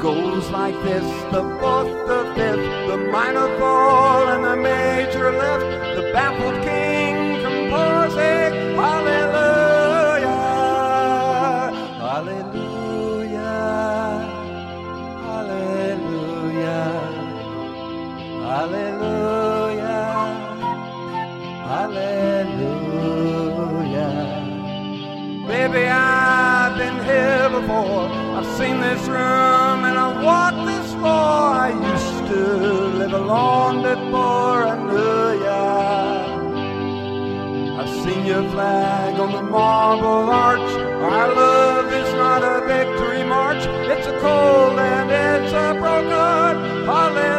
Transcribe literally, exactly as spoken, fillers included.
goes like this: the fourth, the fifth, the minor fall, and the major lift. The baffled king composing hallelujah, hallelujah, hallelujah, hallelujah, hallelujah. Baby, I've been here before. I've seen this room and I've walked this floor. I used to live alone before I knew ya. I've seen your flag on the marble arch. Our love is not a victory march. It's a cold and it's a broken hallelujah.